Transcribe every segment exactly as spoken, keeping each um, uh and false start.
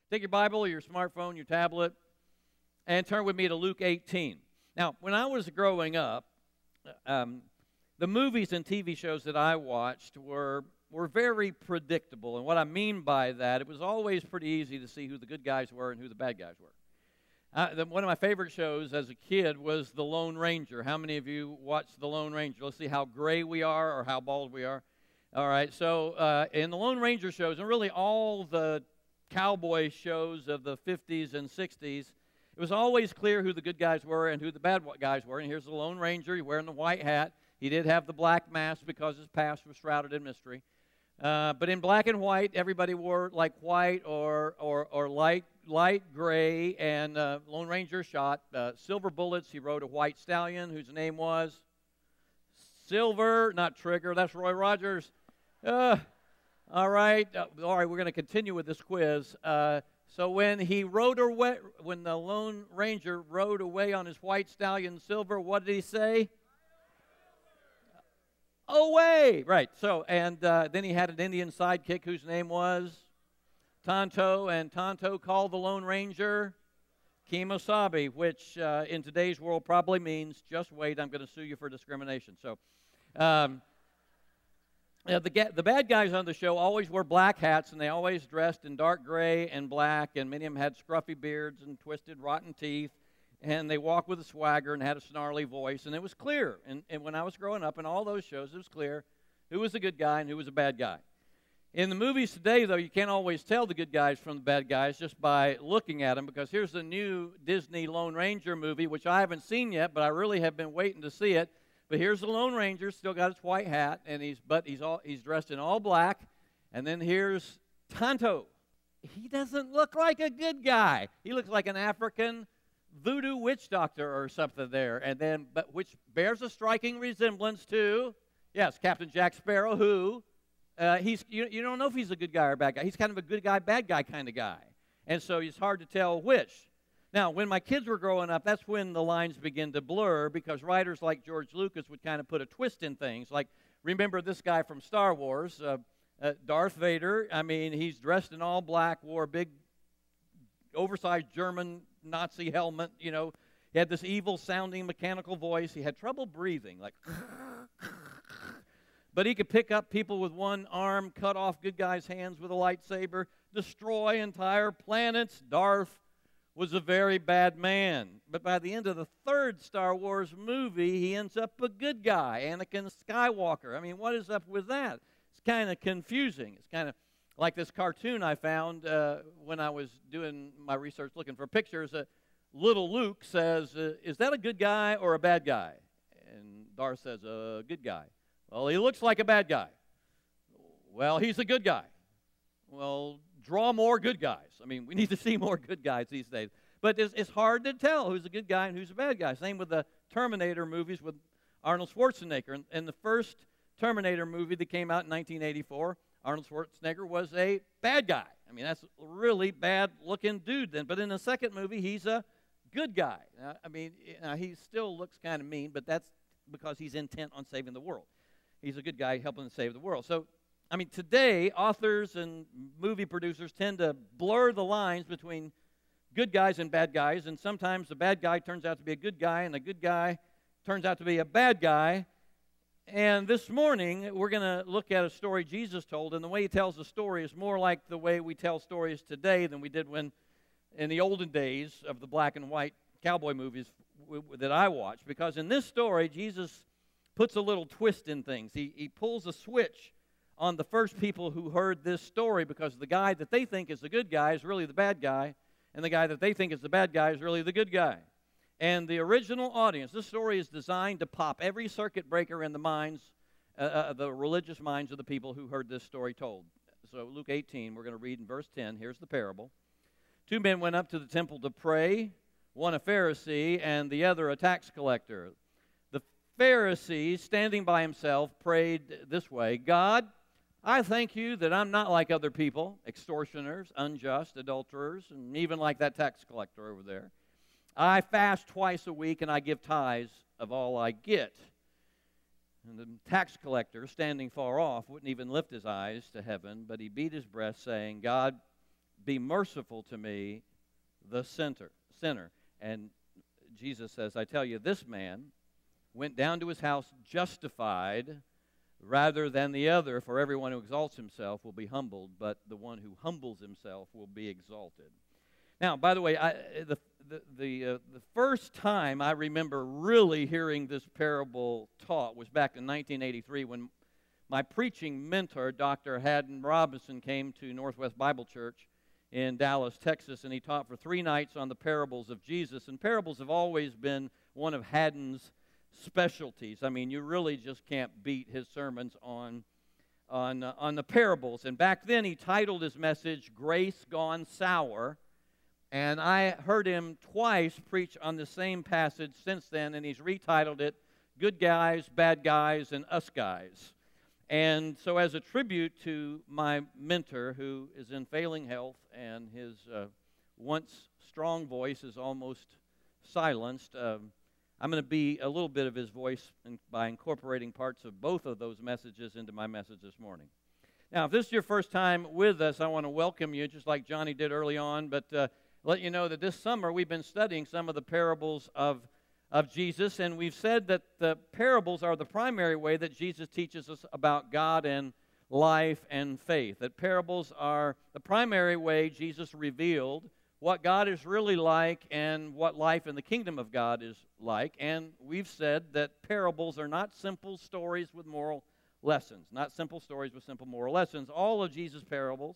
Take your Bible or your smartphone, your tablet, and turn with me to Luke eighteen. Now, when I was growing up, um, the movies and T V shows that I watched were were very predictable. And what I mean by that, it was always pretty easy to see who the good guys were and who the bad guys were. Uh, the, one of my favorite shows as a kid was The Lone Ranger. How many of you watched The Lone Ranger? Let's see how gray we are or how bald we are. All right, so uh, in the Lone Ranger shows, and really all the cowboy shows of the fifties and sixties, it was always clear who the good guys were and who the bad guys were. And here's the Lone Ranger. He's wearing the white hat. He did have the black mask because his past was shrouded in mystery. Uh, but in black and white, everybody wore like white or or, or light light gray. And uh, Lone Ranger shot uh, silver bullets. He rode a white stallion whose name was Silver, not Trigger. That's Roy Rogers. Uh, all right, uh, all right. We're going to continue with this quiz. Uh, so when he rode away, when the Lone Ranger rode away on his white stallion Silver, what did he say? Away! Right, so, and uh, then he had an Indian sidekick whose name was Tonto, and Tonto called the Lone Ranger Kemosabe, which uh, in today's world probably means, just wait, I'm going to sue you for discrimination. So, um, uh, the, the bad guys on the show always wore black hats, and they always dressed in dark gray and black, and many of them had scruffy beards and twisted, rotten teeth. And they walked with a swagger and had a snarly voice, and it was clear. And, and when I was growing up in all those shows, it was clear who was a good guy and who was a bad guy. In the movies today, though, you can't always tell the good guys from the bad guys just by looking at them, because here's the new Disney Lone Ranger movie, which I haven't seen yet, but I really have been waiting to see it. But here's the Lone Ranger, still got his white hat, and he's but he's all he's dressed in all black. And then here's Tonto. He doesn't look like a good guy. He looks like an African voodoo witch doctor or something there, and then but which bears a striking resemblance to, yes, Captain Jack Sparrow, who uh, he's you, you don't know if he's a good guy or a bad guy. He's kind of a good guy, bad guy kind of guy, and so it's hard to tell which. Now, when my kids were growing up, that's when the lines begin to blur, because writers like George Lucas would kind of put a twist in things. Like, remember this guy from Star Wars, uh, uh, Darth Vader. I mean, he's dressed in all black, wore a big oversized German Nazi helmet, you know. He had this evil-sounding mechanical voice. He had trouble breathing, like, but he could pick up people with one arm, cut off good guys' hands with a lightsaber, destroy entire planets. Darth was a very bad man. But by the end of the third Star Wars movie, he ends up a good guy, Anakin Skywalker. I mean, what is up with that? It's kind of confusing. It's kind of like this cartoon I found uh, when I was doing my research looking for pictures. Uh, little Luke says, uh, is that a good guy or a bad guy? And Darth says, a good guy. Well, he looks like a bad guy. Well, he's a good guy. Well, draw more good guys. I mean, we need to see more good guys these days. But it's, it's hard to tell who's a good guy and who's a bad guy. Same with the Terminator movies with Arnold Schwarzenegger. And, and the first Terminator movie that came out in nineteen eighty-four, Arnold Schwarzenegger was a bad guy. I mean, that's a really bad-looking dude then. But in the second movie, he's a good guy. Uh, I mean, you know, he still looks kind of mean, but that's because he's intent on saving the world. He's a good guy helping to save the world. So, I mean, today, authors and movie producers tend to blur the lines between good guys and bad guys, and sometimes the bad guy turns out to be a good guy, and the good guy turns out to be a bad guy. And this morning, we're going to look at a story Jesus told, and the way he tells the story is more like the way we tell stories today than we did when, in the olden days of the black and white cowboy movies w- w- that I watched. Because in this story, Jesus puts a little twist in things. He, he pulls a switch on the first people who heard this story, because the guy that they think is the good guy is really the bad guy, and the guy that they think is the bad guy is really the good guy. And the original audience, this story is designed to pop every circuit breaker in the minds, uh, uh, the religious minds of the people who heard this story told. So Luke eighteen, we're going to read in verse ten. Here's the parable. Two men went up to the temple to pray, one a Pharisee and the other a tax collector. The Pharisee, standing by himself, prayed this way: God, I thank you that I'm not like other people, extortioners, unjust, adulterers, and even like that tax collector over there. I fast twice a week, and I give tithes of all I get. And the tax collector, standing far off, wouldn't even lift his eyes to heaven, but he beat his breast, saying, God, be merciful to me, the sinner. sinner. And Jesus says, I tell you, this man went down to his house justified rather than the other, for everyone who exalts himself will be humbled, but the one who humbles himself will be exalted. Now, by the way, I, the the the, uh, the first time I remember really hearing this parable taught was back in nineteen eighty-three when my preaching mentor, Doctor Haddon Robinson, came to Northwest Bible Church in Dallas, Texas, and he taught for three nights on the parables of Jesus. And parables have always been one of Haddon's specialties. I mean, you really just can't beat his sermons on on uh, on the parables. And back then, he titled his message "Grace Gone Sour." And I heard him twice preach on the same passage since then, and he's retitled it Good Guys, Bad Guys, and Us Guys. And so as a tribute to my mentor, who is in failing health, and his uh, once strong voice is almost silenced, um, I'm going to be a little bit of his voice in, by incorporating parts of both of those messages into my message this morning. Now, if this is your first time with us, I want to welcome you, just like Johnny did early on, but uh, let you know that this summer we've been studying some of the parables of, of Jesus, and we've said that the parables are the primary way that Jesus teaches us about God and life and faith. That parables are the primary way Jesus revealed what God is really like and what life in the kingdom of God is like. And we've said that parables are not simple stories with moral lessons, not simple stories with simple moral lessons. All of Jesus' parables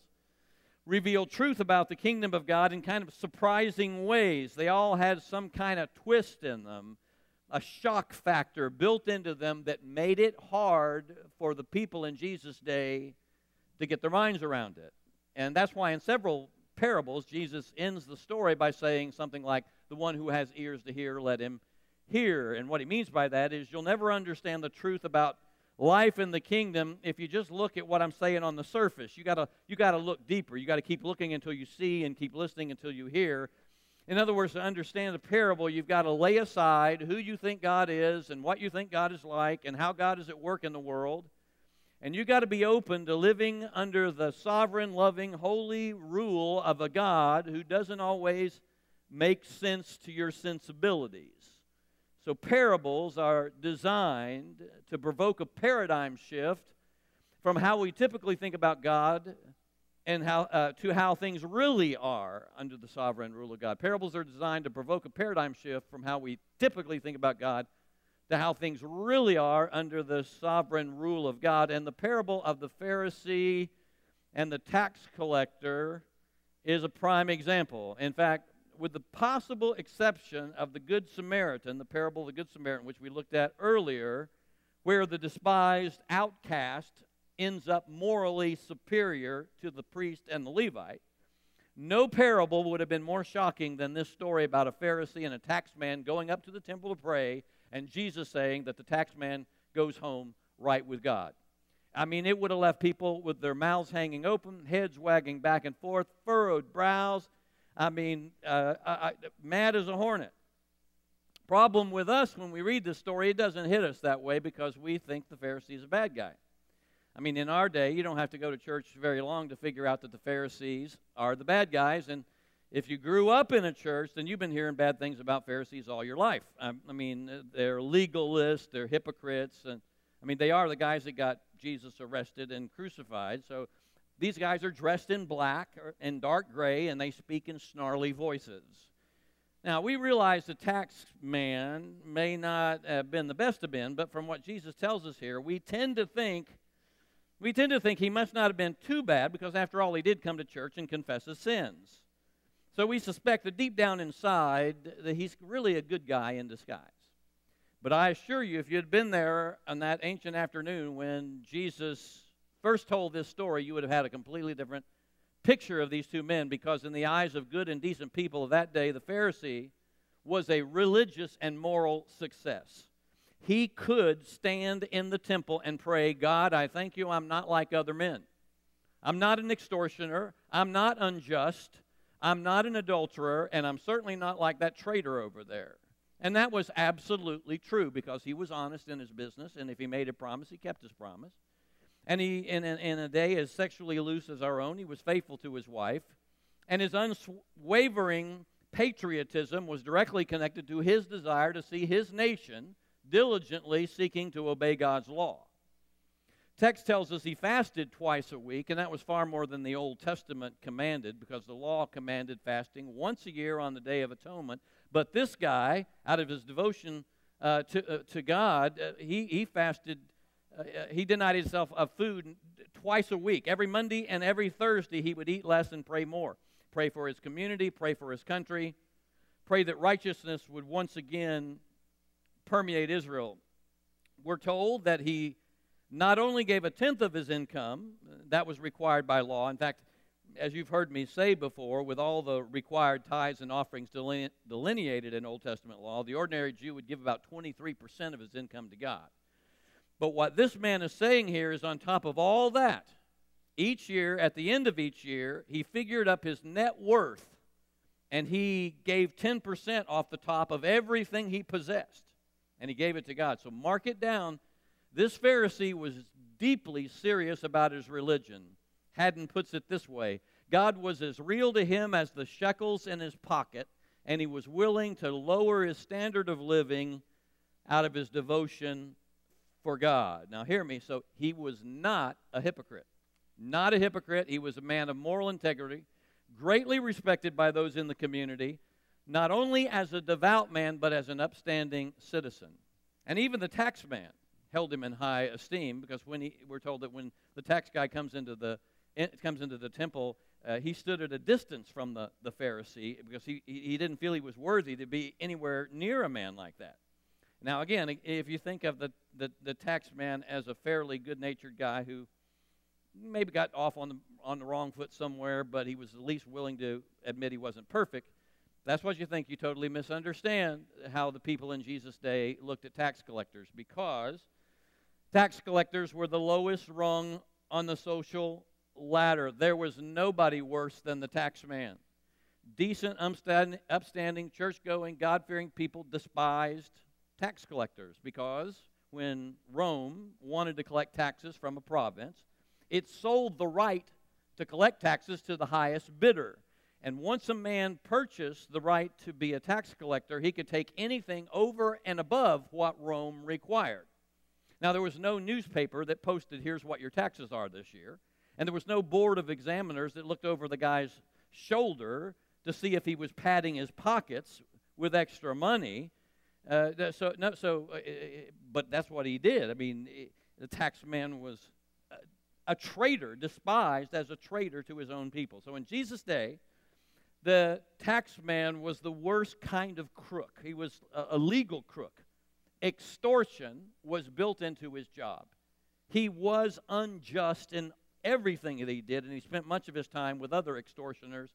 reveal truth about the kingdom of God in kind of surprising ways. They all had some kind of twist in them, a shock factor built into them that made it hard for the people in Jesus' day to get their minds around it. And that's why in several parables, Jesus ends the story by saying something like, the one who has ears to hear, let him hear. And what he means by that is you'll never understand the truth about life in the kingdom if you just look at what I'm saying on the surface. You gotta you gotta look deeper. You gotta keep looking until you see and keep listening until you hear. In other words, to understand the parable, you've got to lay aside who you think God is and what you think God is like and how God is at work in the world. And you've got to be open to living under the sovereign, loving, holy rule of a God who doesn't always make sense to your sensibilities. So parables are designed to provoke a paradigm shift from how we typically think about God and how uh, to how things really are under the sovereign rule of God. Parables are designed to provoke a paradigm shift from how we typically think about God to how things really are under the sovereign rule of God. And the parable of the Pharisee and the tax collector is a prime example. In fact, with the possible exception of the Good Samaritan, the parable of the Good Samaritan, which we looked at earlier, where the despised outcast ends up morally superior to the priest and the Levite, no parable would have been more shocking than this story about a Pharisee and a taxman going up to the temple to pray, and Jesus saying that the taxman goes home right with God. I mean, it would have left people with their mouths hanging open, heads wagging back and forth, furrowed brows. I mean, uh, I, I, mad as a hornet. Problem with us when we read this story, it doesn't hit us that way because we think the Pharisee is a bad guy. I mean, in our day, you don't have to go to church very long to figure out that the Pharisees are the bad guys. And if you grew up in a church, then you've been hearing bad things about Pharisees all your life. I, I mean, they're legalists, they're hypocrites. And I mean, they are the guys that got Jesus arrested and crucified. So these guys are dressed in black and dark gray, and they speak in snarly voices. Now, we realize the tax man may not have been the best of men, but from what Jesus tells us here, we tend to think we tend to think he must not have been too bad, because after all, he did come to church and confess his sins. So we suspect that deep down inside that he's really a good guy in disguise. But I assure you, if you had been there on that ancient afternoon when Jesus first told this story, you would have had a completely different picture of these two men, because in the eyes of good and decent people of that day, the Pharisee was a religious and moral success. He could stand in the temple and pray, God, I thank you I'm not like other men. I'm not an extortioner. I'm not unjust. I'm not an adulterer. And I'm certainly not like that traitor over there. And that was absolutely true, because he was honest in his business, and if he made a promise, he kept his promise. And he, in a, in a day as sexually loose as our own, he was faithful to his wife. And his unwavering patriotism was directly connected to his desire to see his nation diligently seeking to obey God's law. Text tells us he fasted twice a week, and that was far more than the Old Testament commanded, because the law commanded fasting once a year on the Day of Atonement. But this guy, out of his devotion uh, to, uh, to God, uh, he, he fasted, uh, he denied himself of food twice a week. Every Monday and every Thursday he would eat less and pray more. Pray for his community, pray for his country, pray that righteousness would once again permeate Israel. We're told that he not only gave a tenth of his income, that was required by law. In fact, as you've heard me say before, with all the required tithes and offerings deline- delineated in Old Testament law, the ordinary Jew would give about twenty-three percent of his income to God. But what this man is saying here is, on top of all that, each year, at the end of each year, he figured up his net worth, and he gave ten percent off the top of everything he possessed, and he gave it to God. So mark it down. This Pharisee was deeply serious about his religion. Haddon puts it this way: God was as real to him as the shekels in his pocket, and he was willing to lower his standard of living out of his devotion for God. Now hear me. So he was not a hypocrite. Not a hypocrite. He was a man of moral integrity, greatly respected by those in the community, not only as a devout man, but as an upstanding citizen. And even the tax man held him in high esteem, because when he, we're told that when the tax guy comes into the in, comes into the temple, uh, he stood at a distance from the, the Pharisee, because he, he, he didn't feel he was worthy to be anywhere near a man like that. Now again, if you think of the, the, the tax man as a fairly good-natured guy who maybe got off on the, on the wrong foot somewhere, but he was at least willing to admit he wasn't perfect, that's what you think. You totally misunderstand how the people in Jesus' day looked at tax collectors, because tax collectors were the lowest rung on the social ladder. There was nobody worse than the tax man. Decent, upstanding, upstanding church-going, God-fearing people despised tax collectors, because when Rome wanted to collect taxes from a province, it sold the right to collect taxes to the highest bidder. And once a man purchased the right to be a tax collector, he could take anything over and above what Rome required. Now, there was no newspaper that posted, here's what your taxes are this year. And there was no board of examiners that looked over the guy's shoulder to see if he was padding his pockets with extra money. Uh, so, no, so, uh, but that's what he did. I mean, the tax man was a, a traitor, despised as a traitor to his own people. So in Jesus' day, the tax man was the worst kind of crook. He was a, a legal crook. Extortion was built into his job. He was unjust in everything that he did, and he spent much of his time with other extortioners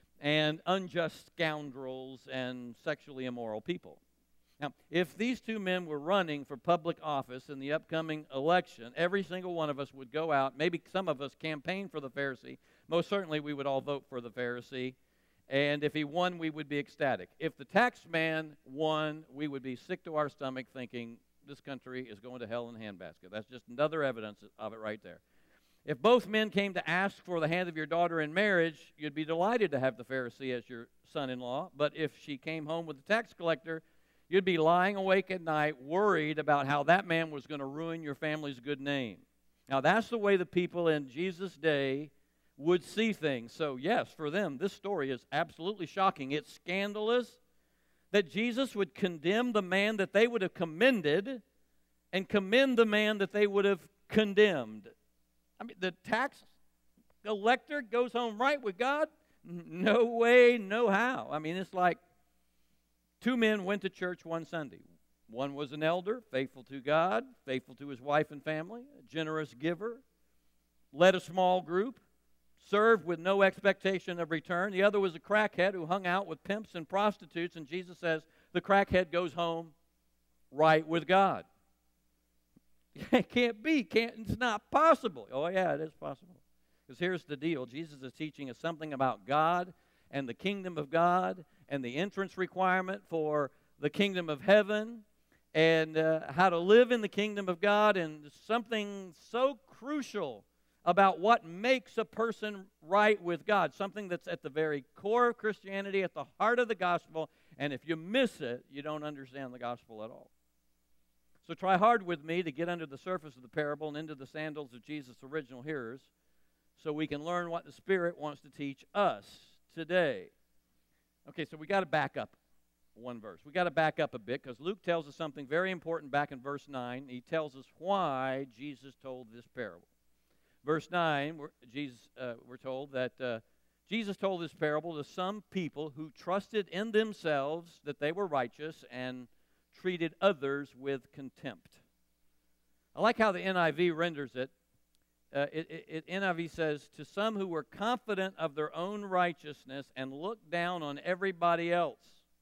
and unjust scoundrels and sexually immoral people. Now, if these two men were running for public office in the upcoming election, every single one of us would go out. Maybe some of us campaign for the Pharisee. Most certainly we would all vote for the Pharisee. And if he won, we would be ecstatic. If the tax man won, we would be sick to our stomach thinking this country is going to hell in a handbasket. That's just another evidence of it right there. If both men came to ask for the hand of your daughter in marriage, you'd be delighted to have the Pharisee as your son-in-law. But if she came home with the tax collector, you'd be lying awake at night worried about how that man was going to ruin your family's good name. Now, that's the way the people in Jesus' day would see things. So, yes, for them, this story is absolutely shocking. It's scandalous that Jesus would condemn the man that they would have commended and commend the man that they would have condemned. I mean, the tax collector goes home right with God? No way, no how. I mean, it's like two men went to church one Sunday. One was an elder, faithful to God, faithful to his wife and family, a generous giver, led a small group, served with no expectation of return. The other was a crackhead who hung out with pimps and prostitutes, and Jesus says the crackhead goes home right with God. It can't be. Can't, it's not possible. Oh, yeah, it is possible. Because here's the deal. Jesus is teaching us something about God and the kingdom of God and the entrance requirement for the kingdom of heaven and uh, how to live in the kingdom of God, and something so crucial about what makes a person right with God, something that's at the very core of Christianity, at the heart of the gospel, and if you miss it, you don't understand the gospel at all. So try hard with me to get under the surface of the parable and into the sandals of Jesus' original hearers so we can learn what the Spirit wants to teach us today. Okay, so we got to back up one verse. We got to back up a bit because Luke tells us something very important back in verse nine. He tells us why Jesus told this parable. Verse nine, we're, Jesus, uh, we're told that uh, Jesus told this parable to some people who trusted in themselves that they were righteous and treated others with contempt. I like how the N I V renders it. Uh, it, it, it N I V says, to some who were confident of their own righteousness and looked down on everybody else.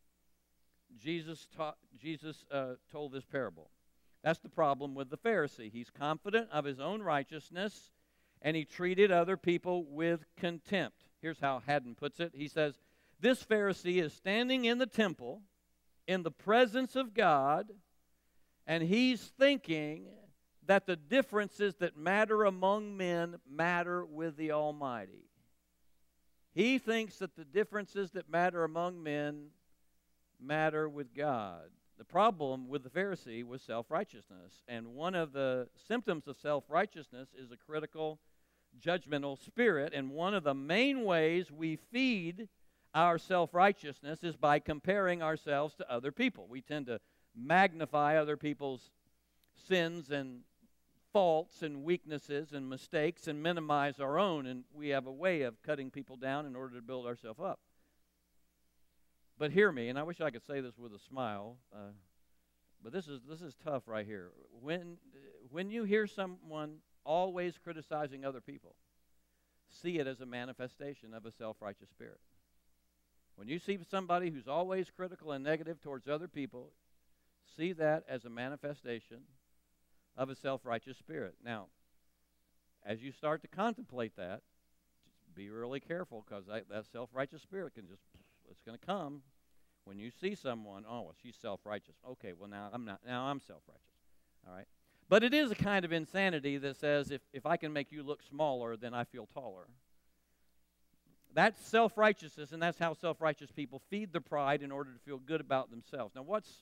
Jesus, taught, Jesus uh, told this parable. That's the problem with the Pharisee. He's confident of his own righteousness, and he treated other people with contempt. Here's how Haddon puts it. He says, this Pharisee is standing in the temple in the presence of God, and he's thinking that the differences that matter among men matter with the Almighty. He thinks that the differences that matter among men matter with God. The problem with the Pharisee was self-righteousness, and one of the symptoms of self-righteousness is a critical, judgmental spirit, and one of the main ways we feed our self-righteousness is by comparing ourselves to other people. We tend to magnify other people's sins and faults and weaknesses and mistakes and minimize our own, and we have a way of cutting people down in order to build ourselves up. But hear me, and I wish I could say this with a smile, uh, but this is this is tough right here. When when you hear someone always criticizing other people, see it as a manifestation of a self-righteous spirit. When you see somebody who's always critical and negative towards other people, see that as a manifestation of a self-righteous spirit. Now, as you start to contemplate that, just be really careful, because that, that self-righteous spirit can just, it's going to come when you see someone, oh, well, she's self-righteous. Okay, well, now I'm not, now I'm self-righteous. All right? But it is a kind of insanity that says if, if I can make you look smaller, then I feel taller. That's self-righteousness, and that's how self-righteous people feed their pride in order to feel good about themselves. Now, what's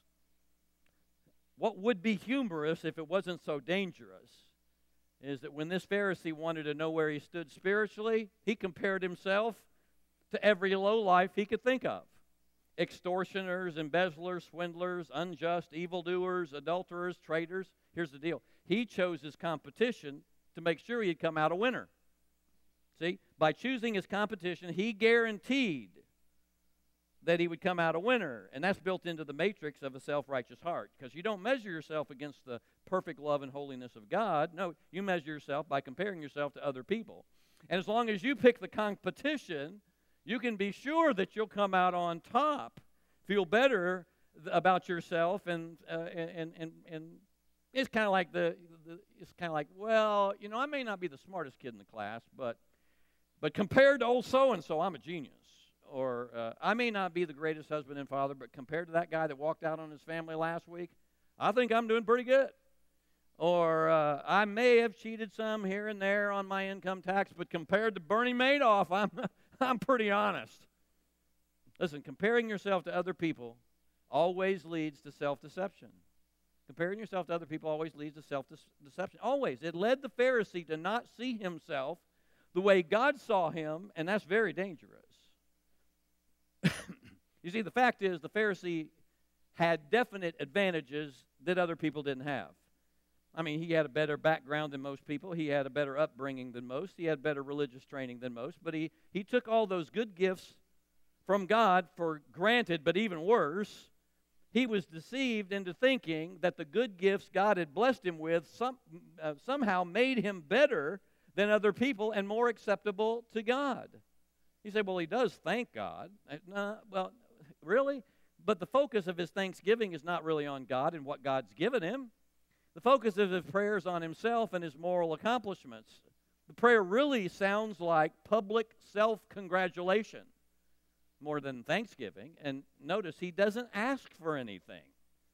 what would be humorous if it wasn't so dangerous is that when this Pharisee wanted to know where he stood spiritually, he compared himself to every lowlife he could think of. Extortioners, embezzlers, swindlers, unjust, evildoers, adulterers, traitors. Here's the deal. He chose his competition to make sure he'd come out a winner. See, by choosing his competition, he guaranteed that he would come out a winner. And that's built into the matrix of a self-righteous heart, because you don't measure yourself against the perfect love and holiness of God. No, you measure yourself by comparing yourself to other people. And as long as you pick the competition, you can be sure that you'll come out on top, feel better about yourself, and uh, and and and it's kind of like the, the it's kind of like, well, you know, I may not be the smartest kid in the class, but but compared to old so and so, I'm a genius. Or uh, I may not be the greatest husband and father, but compared to that guy that walked out on his family last week, I think I'm doing pretty good. Or uh, I may have cheated some here and there on my income tax, but compared to Bernie Madoff, I'm I'm pretty honest. Listen, comparing yourself to other people always leads to self-deception. Comparing yourself to other people always leads to self-deception. Always. It led the Pharisee to not see himself the way God saw him, and that's very dangerous. You see, the fact is the Pharisee had definite advantages that other people didn't have. I mean, he had a better background than most people. He had a better upbringing than most. He had better religious training than most. But he, he took all those good gifts from God for granted, but even worse, he was deceived into thinking that the good gifts God had blessed him with some, uh, somehow made him better than other people and more acceptable to God. You say, well, he does thank God. Uh, well, really? But the focus of his thanksgiving is not really on God and what God's given him. The focus of his prayer is on himself and his moral accomplishments. The prayer really sounds like public self-congratulation more than thanksgiving. And notice, he doesn't ask for anything.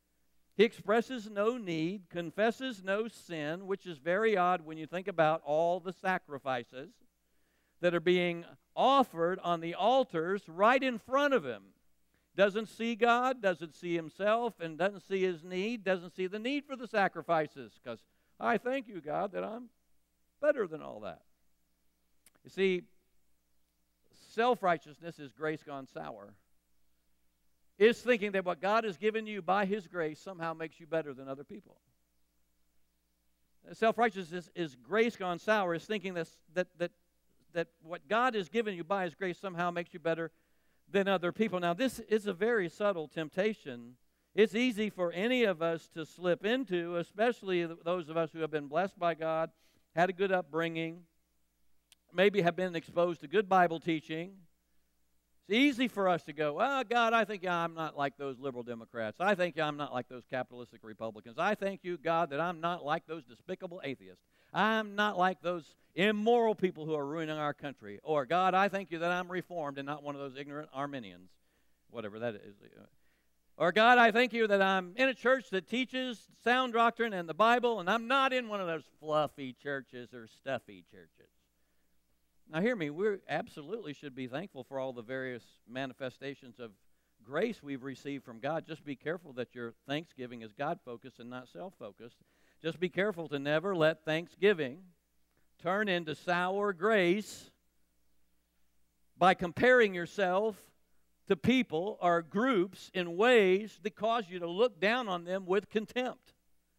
He expresses no need, confesses no sin, which is very odd when you think about all the sacrifices that are being offered on the altars right in front of him. Doesn't see God, doesn't see himself, and doesn't see his need, doesn't see the need for the sacrifices, because I thank you, God, that I'm better than all that. You see, self-righteousness is grace gone sour. It's thinking that what God has given you by his grace somehow makes you better than other people. Self-righteousness is grace gone sour. It's thinking that, that, that, that what God has given you by his grace somehow makes you better than other people. Now, this is a very subtle temptation. It's easy for any of us to slip into, especially those of us who have been blessed by God, had a good upbringing, maybe have been exposed to good Bible teaching. It's easy for us to go, oh, God, I think I'm not like those liberal Democrats. I think I'm not like those capitalistic Republicans. I thank you, God, that I'm not like those despicable atheists. I'm not like those immoral people who are ruining our country. Or, God, I thank you that I'm reformed and not one of those ignorant Arminians, whatever that is. Or, God, I thank you that I'm in a church that teaches sound doctrine and the Bible, and I'm not in one of those fluffy churches or stuffy churches. Now, hear me, we absolutely should be thankful for all the various manifestations of grace we've received from God. Just be careful that your thanksgiving is God-focused and not self-focused. Just be careful to never let thanksgiving turn into sour grace by comparing yourself to people or groups in ways that cause you to look down on them with contempt.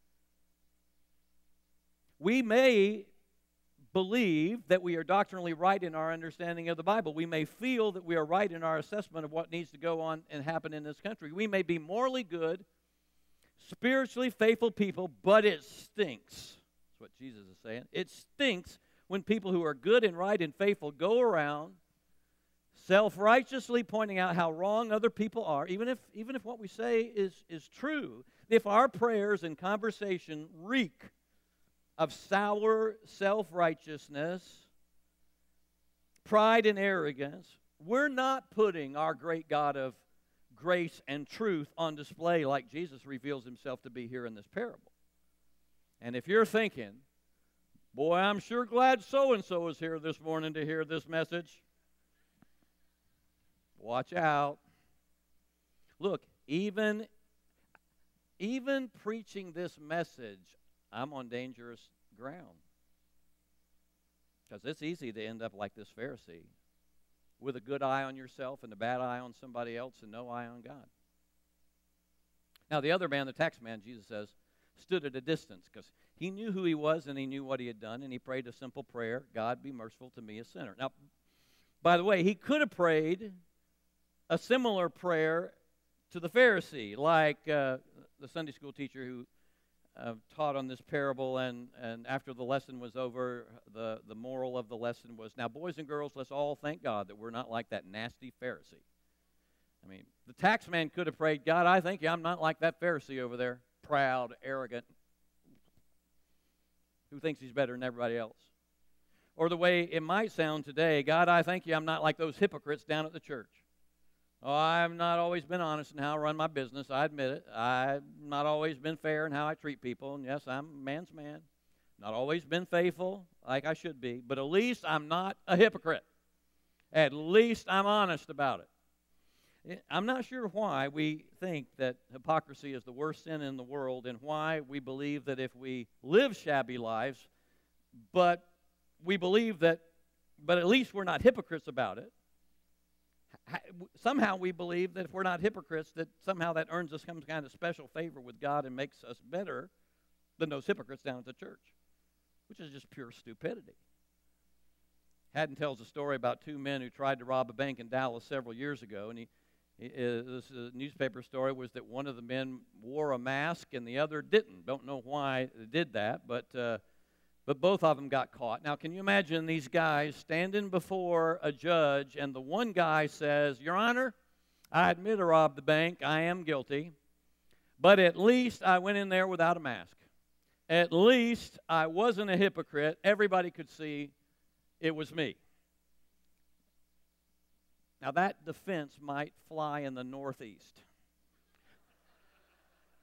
We may believe that we are doctrinally right in our understanding of the Bible. We may feel that we are right in our assessment of what needs to go on and happen in this country. We may be morally good, spiritually faithful people, but it stinks. That's what Jesus is saying. It stinks when people who are good and right and faithful go around self-righteously pointing out how wrong other people are, even if, even if what we say is, is true. If our prayers and conversation reek of sour self-righteousness, pride and arrogance, we're not putting our great God of grace and truth on display like Jesus reveals himself to be here in this parable. And if you're thinking, boy, I'm sure glad so-and-so is here this morning to hear this message, watch out. Look, even, even preaching this message, I'm on dangerous ground. Because it's easy to end up like this Pharisee, with a good eye on yourself and a bad eye on somebody else and no eye on God. Now, the other man, the tax man, Jesus says, stood at a distance because he knew who he was and he knew what he had done, and he prayed a simple prayer, God, be merciful to me, a sinner. Now, by the way, he could have prayed a similar prayer to the Pharisee, like uh, the Sunday school teacher who Uh, taught on this parable, and, and after the lesson was over, the, the moral of the lesson was, now, boys and girls, let's all thank God that we're not like that nasty Pharisee. I mean, the tax man could have prayed, God, I thank you I'm not like that Pharisee over there, proud, arrogant, who thinks he's better than everybody else. Or the way it might sound today, God, I thank you I'm not like those hypocrites down at the church. Oh, I've not always been honest in how I run my business. I admit it. I've not always been fair in how I treat people. And yes, I'm a man's man. Not always been faithful like I should be. But at least I'm not a hypocrite. At least I'm honest about it. I'm not sure why we think that hypocrisy is the worst sin in the world, and why we believe that if we live shabby lives, but we believe that, but at least we're not hypocrites about it. Somehow we believe that if we're not hypocrites, that somehow that earns us some kind of special favor with God and makes us better than those hypocrites down at the church, which is just pure stupidity. Haddon tells a story about two men who tried to rob a bank in Dallas several years ago, and he, he uh, this uh, newspaper story was that one of the men wore a mask and the other didn't. Don't know why they did that, but uh, But both of them got caught. Now, can you imagine these guys standing before a judge, and the one guy says, Your Honor, I admit I robbed the bank. I am guilty. But at least I went in there without a mask. At least I wasn't a hypocrite. Everybody could see it was me. Now, that defense might fly in the Northeast.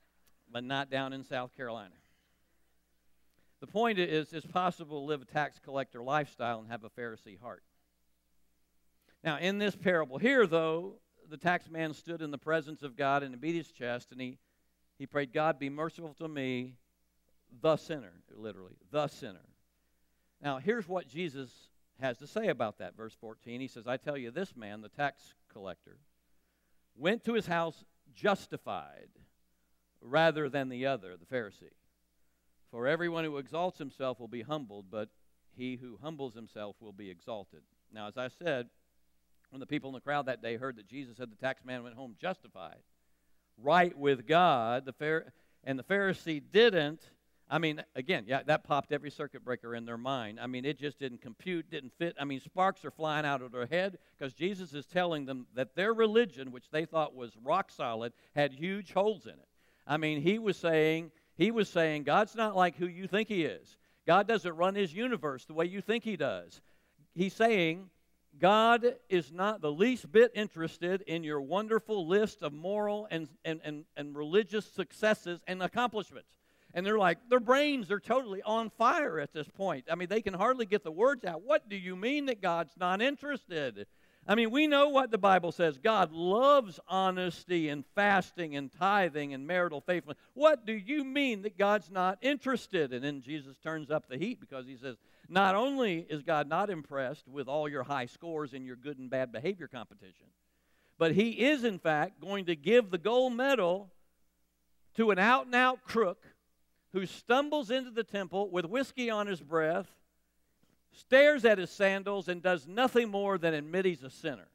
but not down in South Carolina. The point is, it's possible to live a tax collector lifestyle and have a Pharisee heart. Now, in this parable here, though, the tax man stood in the presence of God and beat his chest, and he, he prayed, God, be merciful to me, the sinner, literally, the sinner. Now, here's what Jesus has to say about that. Verse fourteen, he says, I tell you, this man, the tax collector, went to his house justified rather than the other, the Pharisee. For everyone who exalts himself will be humbled, but he who humbles himself will be exalted. Now, as I said, when the people in the crowd that day heard that Jesus said the tax man went home justified, right with God, the Phar- and the Pharisee didn't, I mean, again, yeah, that popped every circuit breaker in their mind. I mean, it just didn't compute, didn't fit. I mean, sparks are flying out of their head because Jesus is telling them that their religion, which they thought was rock solid, had huge holes in it. I mean, he was saying, he was saying, God's not like who you think he is. God doesn't run his universe the way you think he does. He's saying, God is not the least bit interested in your wonderful list of moral and, and, and, and religious successes and accomplishments. And they're like, their brains are totally on fire at this point. I mean, they can hardly get the words out. What do you mean that God's not interested? I mean, we know what the Bible says. God loves honesty and fasting and tithing and marital faithfulness. What do you mean that God's not interested? And then Jesus turns up the heat because he says, not only is God not impressed with all your high scores in your good and bad behavior competition, but he is, in fact, going to give the gold medal to an out-and-out crook who stumbles into the temple with whiskey on his breath, stares at his sandals, and does nothing more than admit he's a sinner.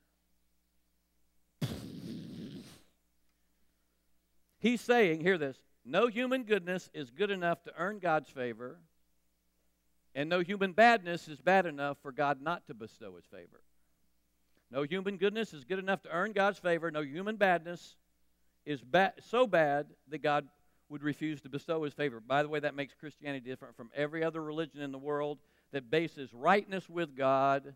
He's saying, hear this, no human goodness is good enough to earn God's favor, and no human badness is bad enough for God not to bestow his favor. No human goodness is good enough to earn God's favor. No human badness is ba- so bad that God would refuse to bestow his favor. By the way, that makes Christianity different from every other religion in the world that bases rightness with God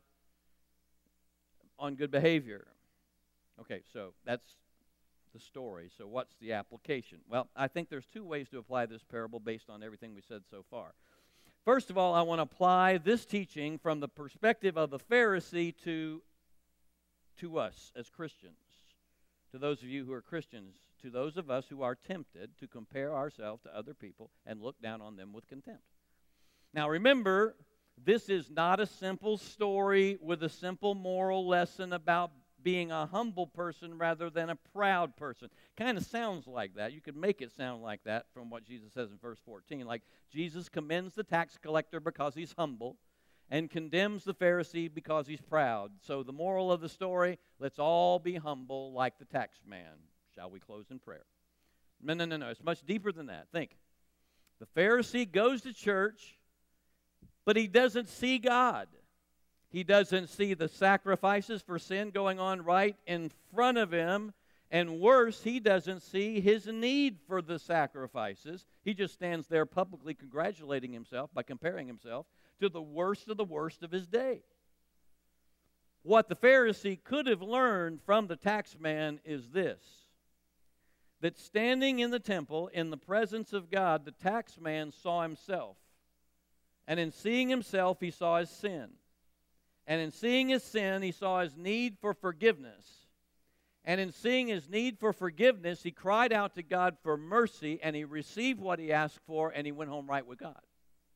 on good behavior. Okay, so that's the story. So what's the application? Well, I think there's two ways to apply this parable based on everything we said so far. First of all, I want to apply this teaching from the perspective of the Pharisee to, to us as Christians, to those of you who are Christians, to those of us who are tempted to compare ourselves to other people and look down on them with contempt. Now remember, this is not a simple story with a simple moral lesson about being a humble person rather than a proud person. Kind of sounds like that. You could make it sound like that from what Jesus says in verse fourteen. Like Jesus commends the tax collector because he's humble and condemns the Pharisee because he's proud. So the moral of the story, let's all be humble like the tax man. Shall we close in prayer? No, no, no, no. It's much deeper than that. Think. The Pharisee goes to church, but he doesn't see God. He doesn't see the sacrifices for sin going on right in front of him. And worse, he doesn't see his need for the sacrifices. He just stands there publicly congratulating himself by comparing himself to the worst of the worst of his day. What the Pharisee could have learned from the tax man is this: that standing in the temple in the presence of God, the tax man saw himself. And in seeing himself, he saw his sin. And in seeing his sin, he saw his need for forgiveness. And in seeing his need for forgiveness, he cried out to God for mercy, and he received what he asked for, and he went home right with God.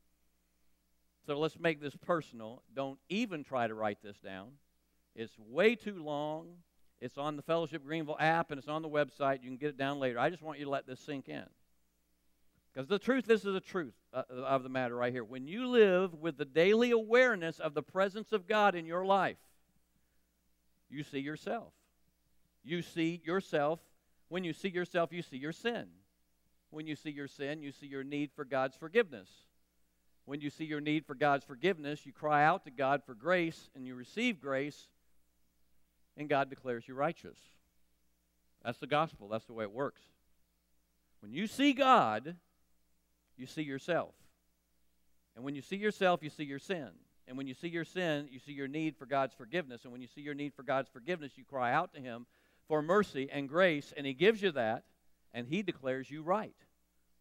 So let's make this personal. Don't even try to write this down. It's way too long. It's on the Fellowship Greenville app, and it's on the website. You can get it down later. I just want you to let this sink in. Because the truth, this is the truth uh, of the matter right here. When you live with the daily awareness of the presence of God in your life, you see yourself. You see yourself. When you see yourself, you see your sin. When you see your sin, you see your need for God's forgiveness. When you see your need for God's forgiveness, you cry out to God for grace, and you receive grace, and God declares you righteous. That's the gospel. That's the way it works. When you see God, you see yourself. And when you see yourself, you see your sin. And when you see your sin, you see your need for God's forgiveness. And when you see your need for God's forgiveness, you cry out to him for mercy and grace, and he gives you that, and he declares you right.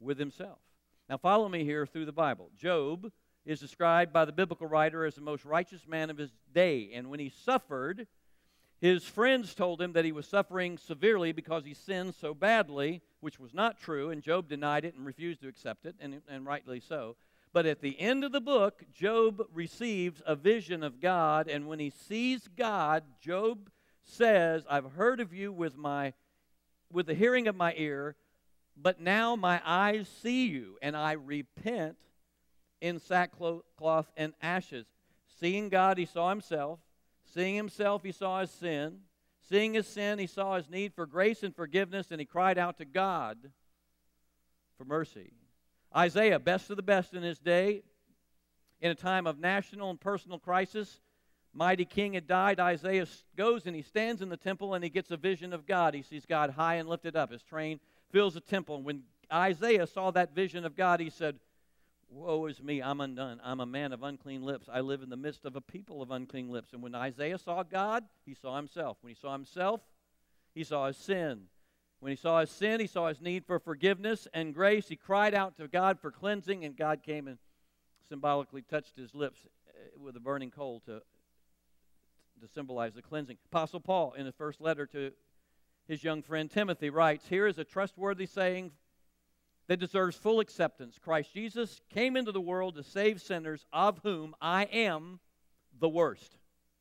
with himself. Now follow me here through the Bible. Job is described by the biblical writer as the most righteous man of his day. And when he suffered, his friends told him that he was suffering severely because he sinned so badly, which was not true, and Job denied it and refused to accept it, and, and rightly so. But at the end of the book, Job receives a vision of God, and when he sees God, Job says, I've heard of you with my with the hearing of my ear, but now my eyes see you, and I repent in sackcloth and ashes. Seeing God, he saw himself. Seeing himself, he saw his sin. Seeing his sin, he saw his need for grace and forgiveness, and he cried out to God for mercy. Isaiah, best of the best in his day, in a time of national and personal crisis, mighty king had died. Isaiah goes and he stands in the temple and he gets a vision of God. He sees God high and lifted up. His train fills the temple. And when Isaiah saw that vision of God, he said, woe is me, I'm undone. I'm a man of unclean lips. I live in the midst of a people of unclean lips. And when Isaiah saw God, he saw himself. When he saw himself, he saw his sin. When he saw his sin, he saw his need for forgiveness and grace. He cried out to God for cleansing, and God came and symbolically touched his lips with a burning coal to, to symbolize the cleansing. Apostle Paul, in his first letter to his young friend Timothy, writes, here is a trustworthy saying that deserves full acceptance. Christ Jesus came into the world to save sinners, of whom I am the worst.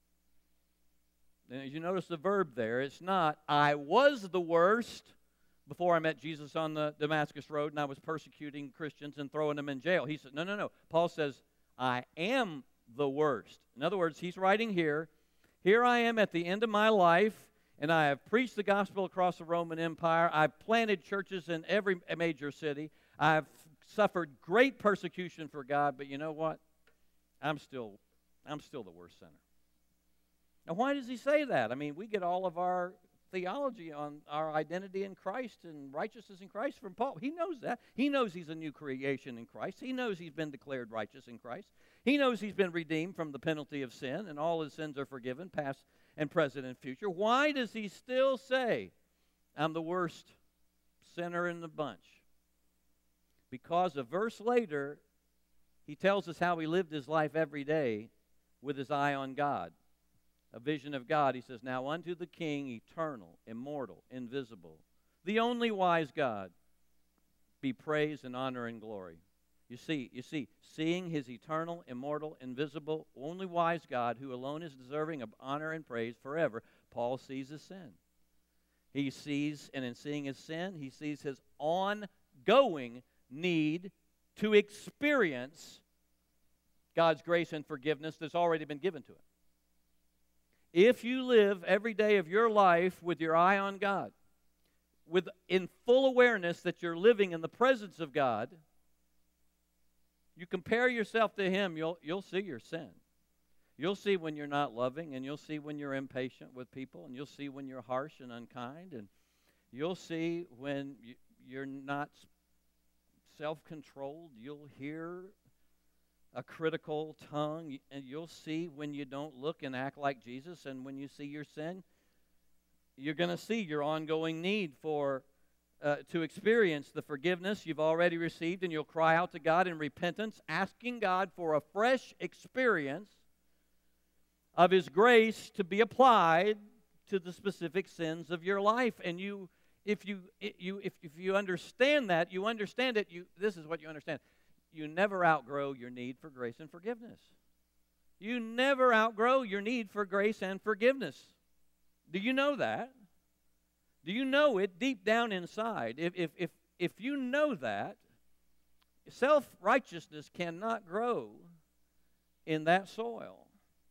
And as you notice the verb there, it's not, I was the worst before I met Jesus on the Damascus Road and I was persecuting Christians and throwing them in jail. He said, no, no, no. Paul says, I am the worst. In other words, he's writing here, here I am at the end of my life, and I have preached the gospel across the Roman Empire. I've planted churches in every major city. I've suffered great persecution for God, but you know what? I'm still, I'm still the worst sinner. Now, why does he say that? I mean, we get all of our theology on our identity in Christ and righteousness in Christ from Paul. He knows that. He knows he's a new creation in Christ. He knows he's been declared righteous in Christ. He knows he's been redeemed from the penalty of sin, and all his sins are forgiven, past and present and future. Why does he still say, I'm the worst sinner in the bunch? Because a verse later, he tells us how he lived his life every day with his eye on God. A vision of God. He says, now unto the King, eternal, immortal, invisible, the only wise God, be praise and honor and glory. You see, you see, seeing his eternal, immortal, invisible, only wise God, who alone is deserving of honor and praise forever, Paul sees his sin. He sees, and in seeing his sin, he sees his ongoing need to experience God's grace and forgiveness that's already been given to him. If you live every day of your life with your eye on God, with in full awareness that you're living in the presence of God, you compare yourself to him, you'll, you'll see your sin. You'll see when you're not loving, and you'll see when you're impatient with people, and you'll see when you're harsh and unkind, and you'll see when you, you're not self-controlled. You'll hear a critical tongue, and you'll see when you don't look and act like Jesus, and when you see your sin, you're going to see your ongoing need for uh, to experience the forgiveness you've already received, and you'll cry out to God in repentance, asking God for a fresh experience of his grace to be applied to the specific sins of your life. And you, if you, you, if, if you understand that, you understand it. You, this is what you understand. You never outgrow your need for grace and forgiveness. You never outgrow your need for grace and forgiveness. Do you know that? Do you know it deep down inside? If, if, if, if you know that, self-righteousness cannot grow in that soil.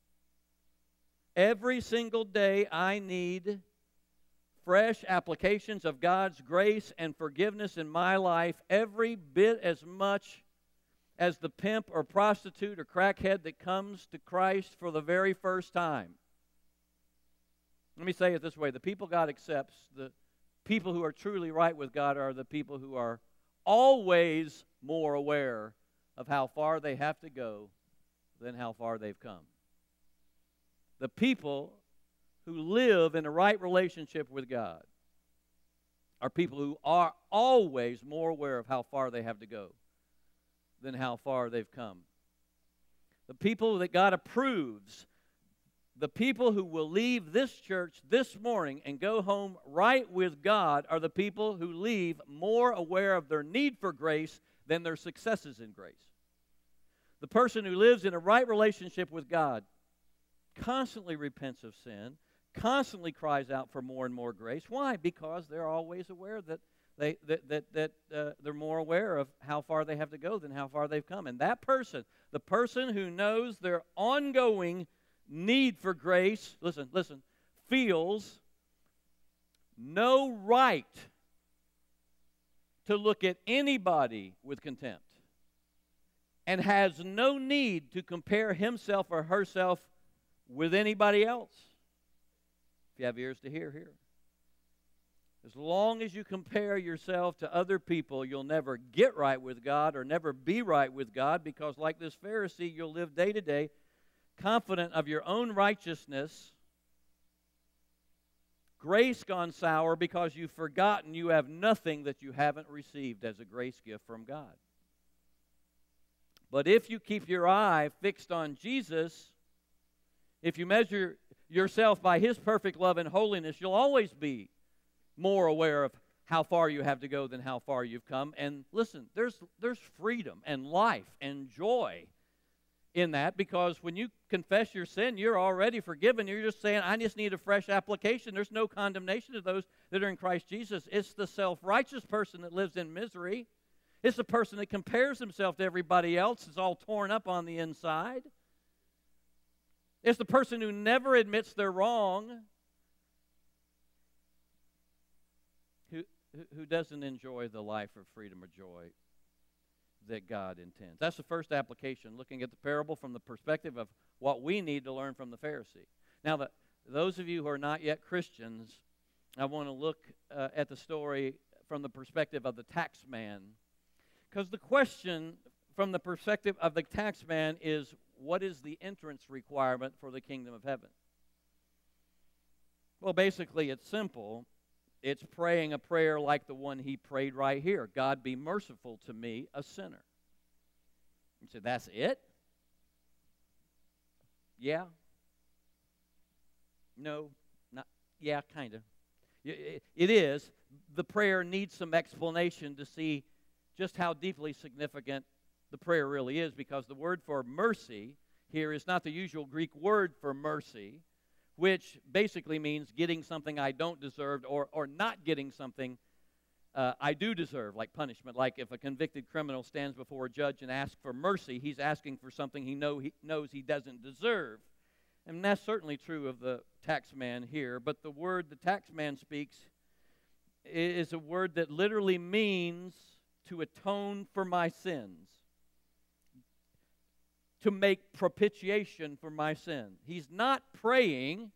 Every single day I need fresh applications of God's grace and forgiveness in my life, every bit as much as the pimp or prostitute or crackhead that comes to Christ for the very first time. Let me say it this way. The people God accepts, the people who are truly right with God, are the people who are always more aware of how far they have to go than how far they've come. The people who live in a right relationship with God are people who are always more aware of how far they have to go than how far they've come. The people that God approves, the people who will leave this church this morning and go home right with God, are the people who leave more aware of their need for grace than their successes in grace. The person who lives in a right relationship with God constantly repents of sin, constantly cries out for more and more grace. Why? Because they're always aware that they that that, that uh, they're more aware of how far they have to go than how far they've come. And that person, the person who knows their ongoing need for grace, listen, listen, feels no right to look at anybody with contempt, and has no need to compare himself or herself with anybody else. If you have ears to hear, hear. As long as you compare yourself to other people, you'll never get right with God or never be right with God, because like this Pharisee, you'll live day to day confident of your own righteousness, grace gone sour because you've forgotten you have nothing that you haven't received as a grace gift from God. But if you keep your eye fixed on Jesus, if you measure yourself by His perfect love and holiness, you'll always be more aware of how far you have to go than how far you've come. And listen, there's there's freedom and life and joy in that, because when you confess your sin, you're already forgiven. You're just saying, I just need a fresh application. There's no condemnation to those that are in Christ Jesus. It's the self-righteous person that lives in misery. It's the person that compares himself to everybody else, is all torn up on the inside. It's the person who never admits they're wrong, who, who doesn't enjoy the life of freedom or joy that God intends. That's the first application, looking at the parable from the perspective of what we need to learn from the Pharisee. Now, the, those of you who are not yet Christians, I want to look uh, at the story from the perspective of the tax man. Because the question from the perspective of the tax man is, what is the entrance requirement for the kingdom of heaven? Well, basically, it's simple. It's praying a prayer like the one he prayed right here. God, be merciful to me, a sinner. You say, that's it? Yeah. No, not, yeah, kind of. It is. The prayer needs some explanation to see just how deeply significant the prayer really is, because the word for mercy here is not the usual Greek word for mercy, which basically means getting something I don't deserve, or, or not getting something uh, I do deserve, like punishment. Like if a convicted criminal stands before a judge and asks for mercy, he's asking for something he, know he knows he doesn't deserve. And that's certainly true of the tax man here. But the word the tax man speaks is a word that literally means to atone for my sins, to make propitiation for my sin. He's not praying,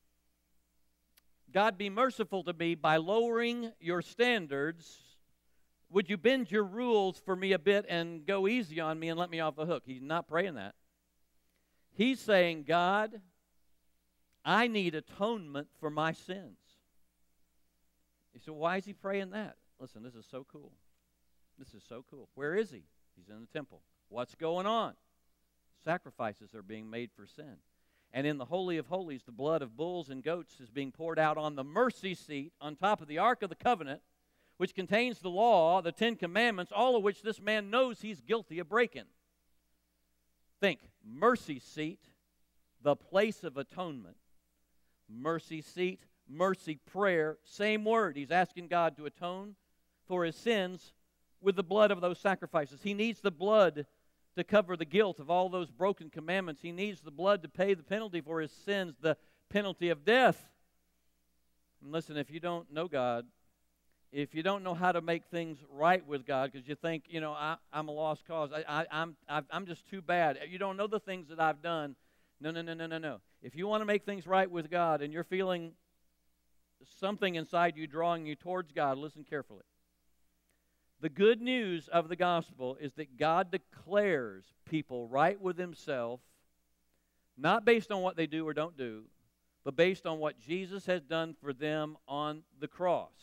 God, be merciful to me by lowering your standards. Would you bend your rules for me a bit and go easy on me and let me off the hook? He's not praying that. He's saying, God, I need atonement for my sins. You say, why is he praying that? Listen, this is so cool. This is so cool. Where is he? He's in the temple. What's going on? Sacrifices are being made for sin. And in the Holy of Holies, the blood of bulls and goats is being poured out on the mercy seat on top of the Ark of the Covenant, which contains the law, the Ten Commandments, all of which this man knows he's guilty of breaking. Think, mercy seat, the place of atonement. Mercy seat, mercy prayer, same word. He's asking God to atone for his sins with the blood of those sacrifices. He needs the blood to cover the guilt of all those broken commandments. He needs the blood to pay the penalty for his sins, the penalty of death. And listen, if you don't know God, if you don't know how to make things right with God, because you think, you know, I, I'm a lost cause, I, I, I'm, I've, I'm just too bad. You don't know the things that I've done. No, no, no, no, no, no. If you want to make things right with God and you're feeling something inside you drawing you towards God, listen carefully. The good news of the gospel is that God declares people right with himself, not based on what they do or don't do, but based on what Jesus has done for them on the cross.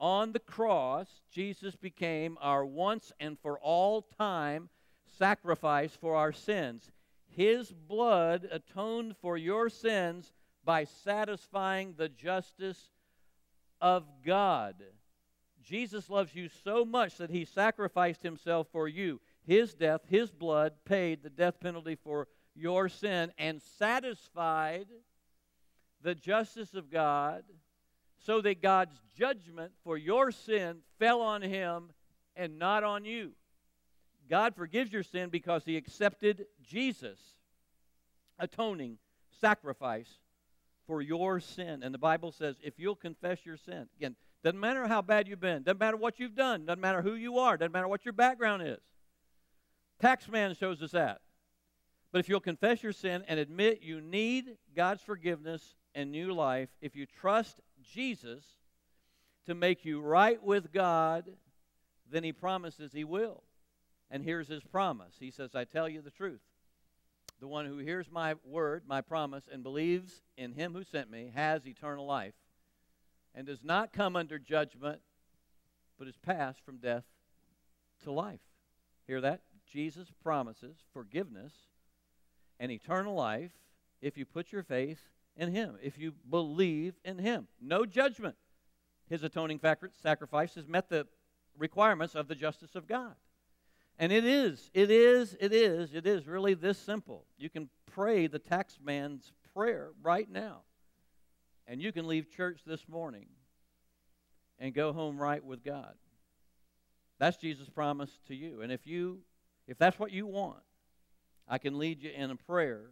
On the cross, Jesus became our once and for all time sacrifice for our sins. His blood atoned for your sins by satisfying the justice of God. Jesus loves you so much that he sacrificed himself for you. His death, his blood, paid the death penalty for your sin and satisfied the justice of God, so that God's judgment for your sin fell on him and not on you. God forgives your sin because he accepted Jesus' atoning sacrifice for your sin. And the Bible says if you'll confess your sin, again, doesn't matter how bad you've been, doesn't matter what you've done, doesn't matter who you are, doesn't matter what your background is. Taxman shows us that. But if you'll confess your sin and admit you need God's forgiveness and new life, if you trust Jesus to make you right with God, then he promises he will. And here's his promise. He says, I tell you the truth. The one who hears my word, my promise, and believes in him who sent me has eternal life and does not come under judgment, but is passed from death to life. Hear that? Jesus promises forgiveness and eternal life if you put your faith in him, if you believe in him. No judgment. His atoning sacrifice has met the requirements of the justice of God. And it is, it is, it is, it is really this simple. You can pray the tax man's prayer right now. And you can leave church this morning and go home right with God. That's Jesus' promise to you. And if you, if that's what you want, I can lead you in a prayer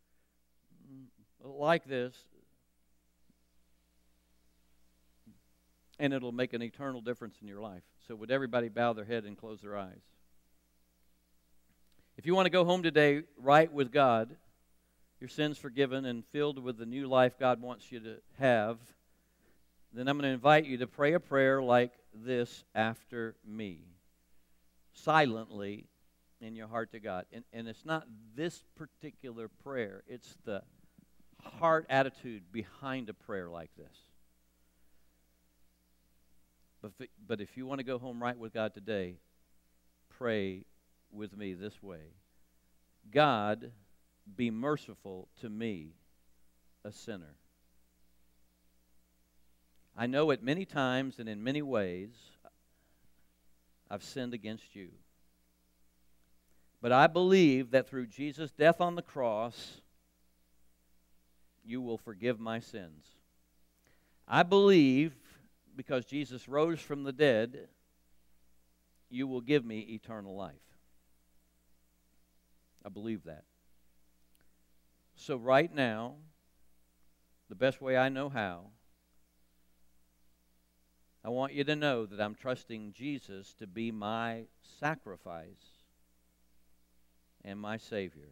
like this, and it'll make an eternal difference in your life. So would everybody bow their head and close their eyes? If you want to go home today right with God, your sins forgiven and filled with the new life God wants you to have, then I'm going to invite you to pray a prayer like this after me, silently in your heart to God. And, and it's not this particular prayer, it's the heart attitude behind a prayer like this. But, but if you want to go home right with God today, pray with me this way. God, be merciful to me, a sinner. I know at many times and in many ways I've sinned against you. But I believe that through Jesus' death on the cross, you will forgive my sins. I believe, because Jesus rose from the dead, you will give me eternal life. I believe that. So right now, the best way I know how, I want you to know that I'm trusting Jesus to be my sacrifice and my Savior.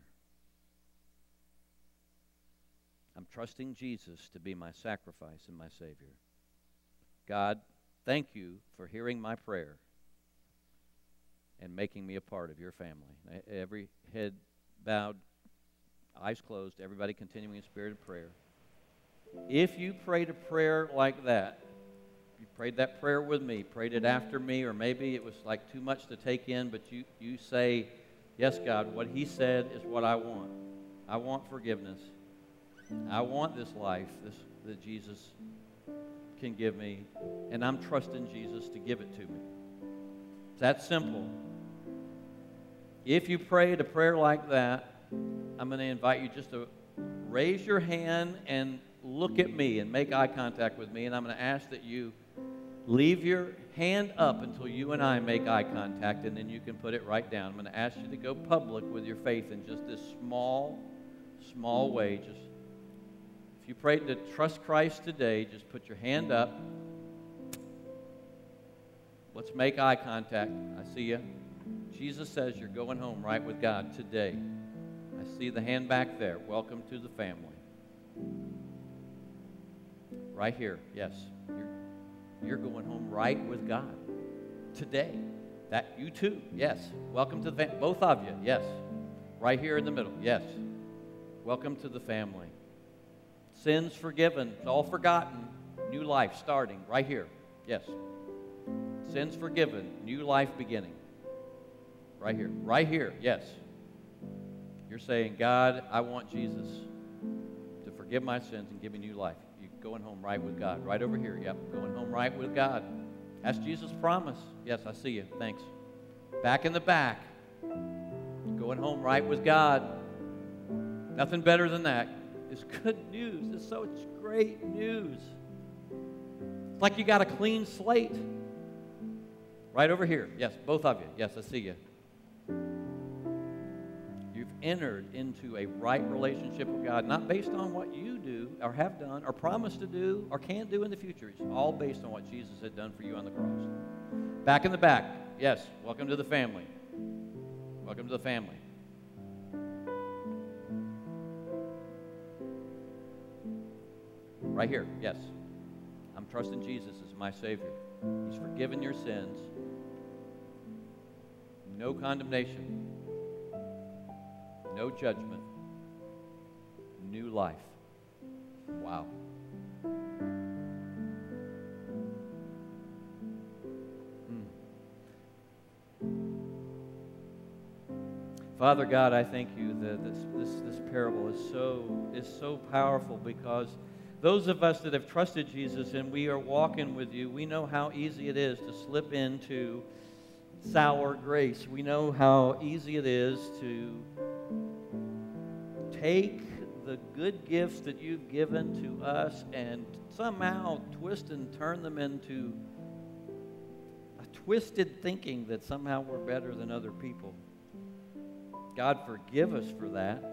I'm trusting Jesus to be my sacrifice and my Savior. God, thank you for hearing my prayer and making me a part of your family. Every head bowed, eyes closed, everybody continuing in spirit of prayer. If you prayed a prayer like that, you prayed that prayer with me, prayed it after me, or maybe it was like too much to take in, but you, you say, yes, God, what he said is what I want. I want forgiveness. I want this life this, that Jesus can give me, and I'm trusting Jesus to give it to me. It's that simple. If you prayed a prayer like that, I'm going to invite you just to raise your hand and look at me and make eye contact with me, and I'm going to ask that you leave your hand up until you and I make eye contact, and then you can put it right down. I'm going to ask you to go public with your faith in just this small, small way. Just if you prayed to trust Christ today, just put your hand up. Let's make eye contact. I see you. Jesus says you're going home right with God today. I see the hand back there. Welcome to the family. Right here, yes. You're, you're going home right with God today. That you too, yes. Welcome to the family. Both of you, yes. Right here in the middle, yes. Welcome to the family. Sins forgiven, it's all forgotten. New life starting right here, yes. Sins forgiven, new life beginning. Right here. Right here, yes. You're saying, God, I want Jesus to forgive my sins and give me new life. You're going home right with God. Right over here, yep. Going home right with God. That's Jesus' promise. Yes, I see you. Thanks. Back in the back. Going home right with God. Nothing better than that. It's good news. It's such great news. It's like you got a clean slate. Right over here. Yes, both of you. Yes, I see you. You've entered into a right relationship with God, not based on what you do or have done or promised to do or can't do in the future. It's all based on what Jesus had done for you on the cross. Back in the back. Yes, welcome to the family. Welcome to the family. Right here, yes. I'm trusting Jesus as my Savior. He's forgiven your sins. No condemnation. No judgment. New life. Wow. Hmm. Father God, I thank you that this, this, this parable is so, is so powerful, because those of us that have trusted Jesus and we are walking with you, we know how easy it is to slip into sour grace. We know how easy it is to take the good gifts that you've given to us and somehow twist and turn them into a twisted thinking that somehow we're better than other people. God, forgive us for that.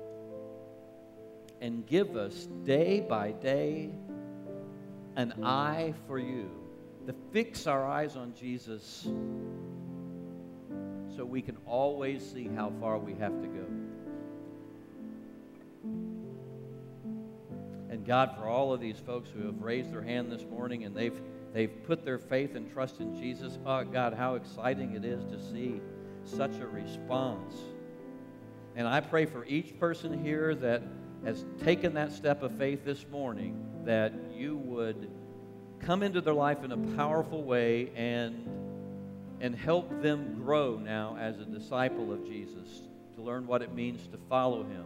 And give us day by day an eye for you, to fix our eyes on Jesus so we can always see how far we have to go. And God, for all of these folks who have raised their hand this morning and they've, they've put their faith and trust in Jesus, oh God, how exciting it is to see such a response. And I pray for each person here that has taken that step of faith this morning, that you would come into their life in a powerful way and, and help them grow now as a disciple of Jesus, to learn what it means to follow him.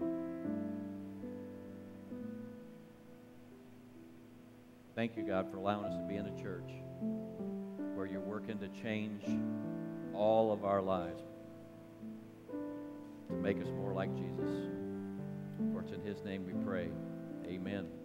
Thank you, God, for allowing us to be in a church where you're working to change all of our lives, to make us more like Jesus. For it's in his name we pray. Amen.